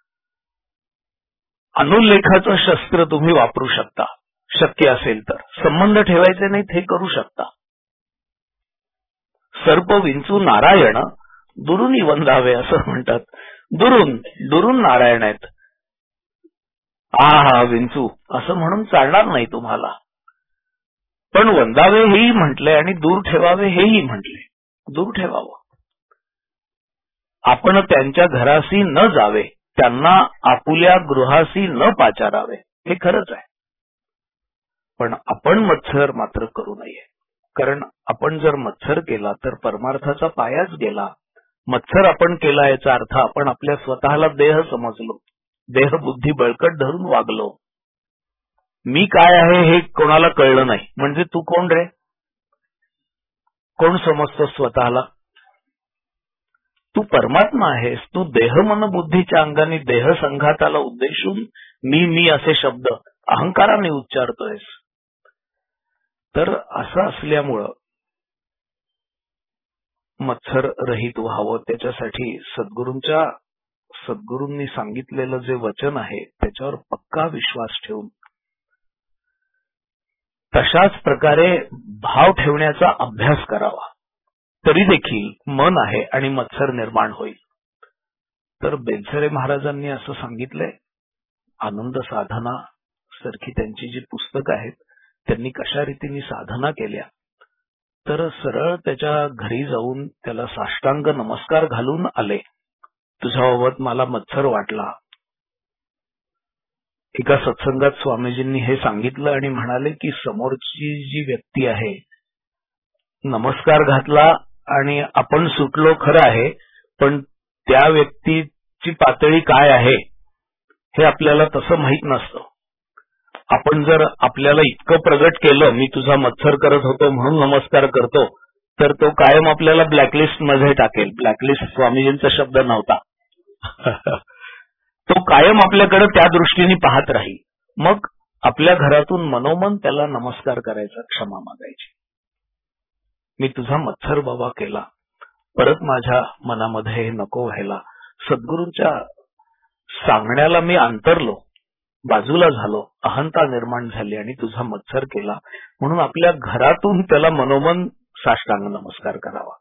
अनुल्लेखाचं शस्त्र तुम्ही वापरू शकता. शक्य असेल तर संबंध ठेवायचे नाहीत हे करू शकता. सर्प विंचू नारायण दुरून वंदावे असं म्हणतात. दुरून दुरून नारायण आहेत. आ हा विंचू असं म्हणून चालणार नाही तुम्हाला. पण वंदावे हेही म्हटले आणि दूर ठेवावे हेही म्हटले. दूर ठेवावं. आपण त्यांच्या घराशी न जावे, त्यांना आपुल्या गृहाशी न पाचारावे, हे खरंच आहे. पण आपण मत्सर मात्र करू नये. कारण आपण जर मत्सर केला तर परमार्थाचा पायाच गेला. मत्सर आपण केला याचा अर्थ आपण आपल्या स्वतःला देह समजलो, देह बुद्धी बळकट धरून वागलो. मी काय आहे हे कोणाला कळलं नाही म्हणजे तू कोण रे? कोण समजतो स्वतःला? तू परमात्मा आहेस. तू देह मन बुद्धीच्या अंगाने देह संघाताला उद्देशून मी मी असे शब्द अहंकाराने उच्चारतोयस. तर असं असल्यामुळं मत्सर रहित व्हावं त्याच्यासाठी सद्गुरूंच्या सद्गुरूंनी सांगितलेलं जे वचन आहे त्याच्यावर पक्का विश्वास ठेवून तशाच प्रकारे भाव ठेवण्याचा अभ्यास करावा. तरी देखील मन आहे आणि मत्सर निर्माण होईल. तर बेलसरे महाराजांनी असं सांगितलंय. आनंद साधना सारखी त्यांची जी पुस्तकं आहेत त्यांनी कशा रीतीने साधना केल्या तर सरळ त्याच्या घरी जाऊन त्याला साष्टांग नमस्कार घालून आले. तुझ्याबाबत मला मत्सर वाटला. एका सत्संगात स्वामीजींनी हे सांगितलं आणि म्हणाले की समोरची जी व्यक्ती आहे नमस्कार घातला आणि आपण सुटलो खरं आहे, पण त्या व्यक्तीची पातळी काय आहे हे आपल्याला तसं माहीत नसतं. आपण जर आपल्याला इतकं प्रगट केलं मी तुझा मत्सर करत होतो म्हणून नमस्कार करतो तर तो कायम आपल्याला ब्लॅकलिस्ट मध्ये टाकेल. ब्लॅकलिस्ट स्वामीजींचा शब्द नव्हता. तो कायम आपल्याकडे त्या दृष्टीने पाहत राहील. मग आपल्या घरातून मनोमन त्याला नमस्कार करायचा, क्षमा मागायची. मी तुझा मत्सर बाबा केला, परत माझ्या मनामध्ये हे नको व्हायला. सद्गुरूंच्या सांगण्याला मी अंतरलो, बाजूला झालो, अहंता निर्माण झाली आणि तुझा मत्सर केला म्हणून आपल्या घरातून त्याला मनोमन साष्टांग नमस्कार करावा.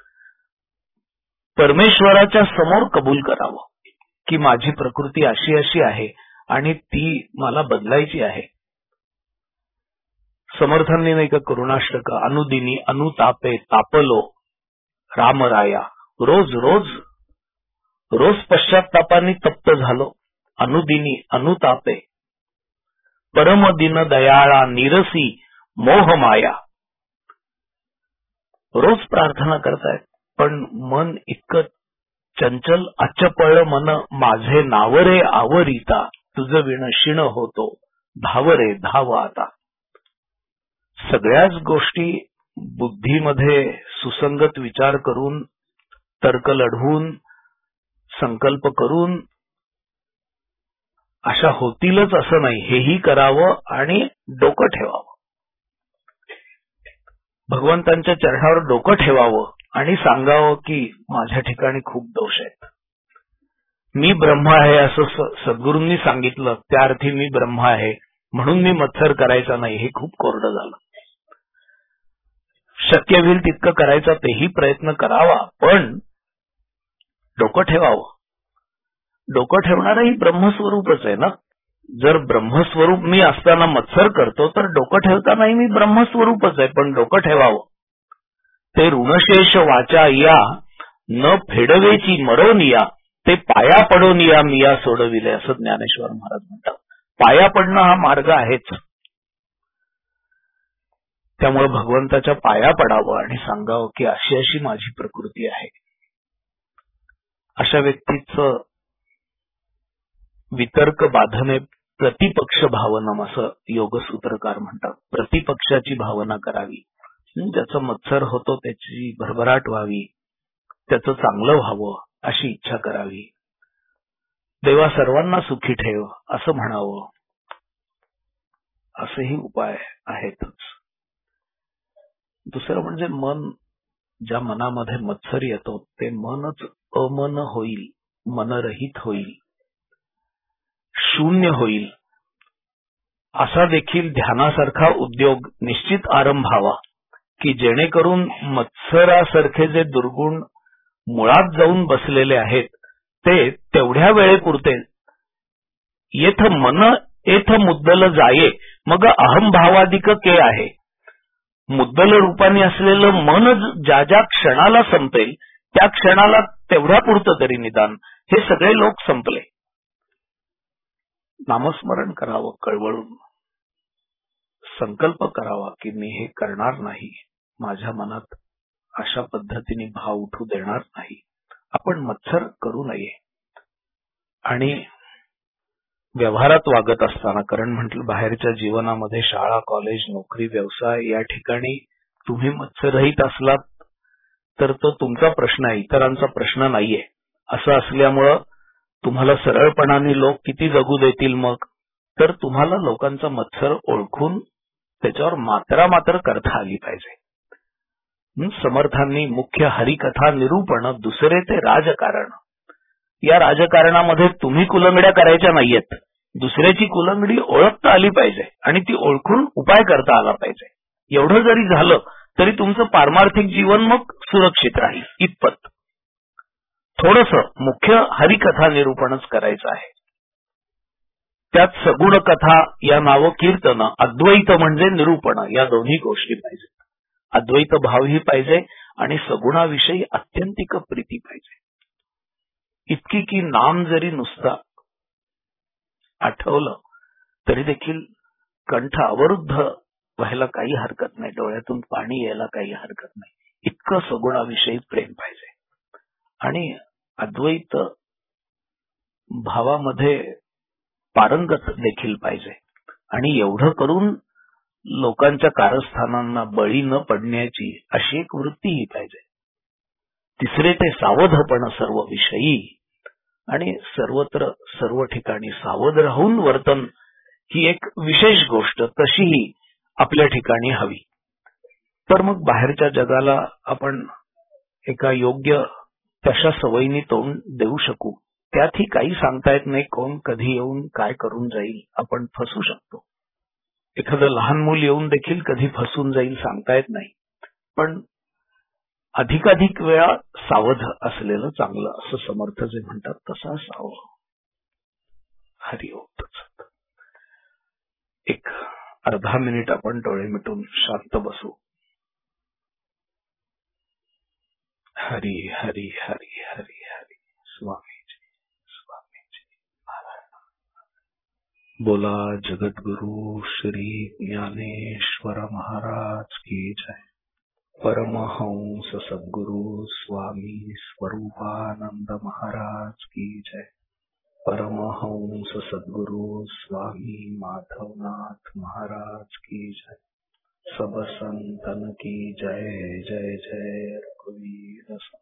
परमेश्वराच्या समोर कबूल करावं की माझी प्रकृती अशी अशी आहे आणि ती मला बदलायची आहे. समर्थांनी नाही का करुणाष्टक अनुदिनी अनुतापे तापलो रामराया, रोज रोज रोज पश्चात्तापाने तप्त झालो. अनुदिनी अनुतापे परमदिन दयाळा निरसी मोहमाया. रोज प्रार्थना करतायत पण मन इतकं चंचल अचपळ मन माझे नावरे आवरिता, तुझं विण शिण होतो धावरे धाव आता. सगळ्याच गोष्टी बुद्धीमध्ये सुसंगत विचार करून तर्क लढवून संकल्प करून अशा होतीलच असं नाही. हेही करावं आणि डोकं ठेवावं. भगवंतांच्या चरणावर डोकं ठेवावं आणि सांगावं की माझ्या ठिकाणी खूप दोष आहेत. मी ब्रह्म आहे असं सद्गुरूंनी सांगितलं, त्या अर्थी मी ब्रह्म आहे म्हणून मी मत्सर करायचा नाही, हे खूप कोरडं झालं. शक्य होईल तितकं करायचा तेही प्रयत्न करावा, पण डोकं ठेवावं. डोकं ठेवणारही ब्रह्मस्वरूपच आहे ना. जर ब्रह्मस्वरूप मी असताना मत्सर करतो तर डोकं ठेवतानाही मी ब्रह्मस्वरूपच आहे, पण डोकं ठेवावं. ते ऋणशेष वाचा या न फेडवेची मरोनिया, ते पाया पडोनिया मिया सोडविले असं ज्ञानेश्वर महाराज म्हणतात. पाया पडणं हा मार्ग आहेच. त्यामुळे भगवंताच्या पाया पडावं आणि सांगावं की अशी अशी माझी प्रकृती आहे. अशा व्यक्तीचं वितर्क बाधने प्रतिपक्ष भावना असं योगसूत्रकार म्हणतात. प्रतिपक्षाची भावना करावी. ज्याचं मत्सर होतो त्याची भरभराट व्हावी, त्याचं चांगलं व्हावं अशी इच्छा करावी. देवा सर्वांना सुखी ठेव असं म्हणावं. असेही उपाय आहेतच. दुसरं म्हणजे मन ज्या मनामध्ये मत्सर येतो ते मनच अमन होईल, मनरहित होईल, शून्य होईल. असा देखील ध्यानासारखा उद्योग निश्चित आरंभावा, की जेणेकरून मत्सरासारखे जे दुर्गुण मुळात जाऊन बसलेले आहेत ते तेवढ्या वेळेपुरते येथ मन येथ मुद्दल जाये मग अहंभावादिक के आहे. मुद्दल रूपाने असलेलं मन ज्या ज्या क्षणाला संपेल त्या क्षणाला तेवढ्या पुरतं तरी निदान हे सगळे लोक संपले. नामस्मरण करावं कळवळून, संकल्प करावा की मी हे करणार नाही, माझ्या मनात अशा पद्धतीने भाव उठू देणार नाही. आपण मत्सर करू नये. आणि व्यवहारात वागत असताना, कारण म्हटलं बाहेरच्या जीवनामध्ये शाळा, कॉलेज, नोकरी, व्यवसाय या ठिकाणी तुम्ही मत्सरहित असलात तर तो तुमचा प्रश्न आहे, इतरांचा प्रश्न नाहीये. असं असल्यामुळं तुम्हाला सरळपणाने लोक किती जगू देतील मग? तर तुम्हाला लोकांचा मत्सर ओळखून त्याच्यावर मात्रा मात्र करता आली पाहिजे. समर्थांनी मुख्य हरिकथा निरूपण, दुसरे ते राजकारण. या राजकारणामध्ये तुम्ही कुलंगड्या करायच्या नाहीयेत, दुसऱ्याची कुलंगडी ओळखता आली पाहिजे आणि ती ओळखून उपाय करता आला पाहिजे. एवढं जरी झालं तरी तुमचं पारमार्थिक जीवन मग सुरक्षित राहील. इतपत थोडस मुख्य हरिकथा निरूपणच करायचं आहे. त्यात सगुण कथा या नाव कीर्तन, अद्वैत म्हणजे निरूपण, या दोन्ही गोष्टी पाहिजे. अद्वैत भावही पाहिजे आणि सगुणाविषयी अत्यंतिक प्रीती पाहिजे. इतकी की नाम जरी नुसता आठवलं तरी देखील कंठ अवरुद्ध व्हायला काही हरकत नाही, डोळ्यातून पाणी यायला काही हरकत नाही. इतकं सगुणाविषयी प्रेम पाहिजे. आणि अद्वैत भावामध्ये पारंगत देखील पाहिजे. आणि एवढं करून लोकांच्या कारस्थानांना बळी न पडण्याची अशी एक वृत्तीही पाहिजे. तिसरे ते सावधपण सर्व विषयी, आणि सर्वत्र सर्व ठिकाणी सावध राहून वर्तन ही एक विशेष गोष्ट तशीही आपल्या ठिकाणी हवी. तर मग बाहेरच्या जगाला आपण एका योग्य तशा सवयीने तोंड देऊ शकू. त्यातही काही सांगता येत नाही, कोण कधी येऊन काय करून जाईल. आपण फसू शकतो. एखादं लहान मूल येऊन देखील कधी फसून जाईल, सांगता येत नाही. पण अधिकाधिक वेळा सावध असलेलं चांगलं, असं समर्थ जे म्हणतात तसं असावं. हरिओम. एक अर्धा मिनिट आपण डोळे मिटून शांत बसू. हरी हरी हरी हरी हरी. स्वामीजी स्वामीजी नारायण. बोला जगद्गुरु श्री ज्ञानेश्वर महाराज की जय. परमहंस सद्गुरु स्वामी स्वरूपानंद महाराज की जय. परमहंस सद्गुरु स्वामी माधवनाथ महाराज की जय. सब संतन की जय. जय जय रघुवीर.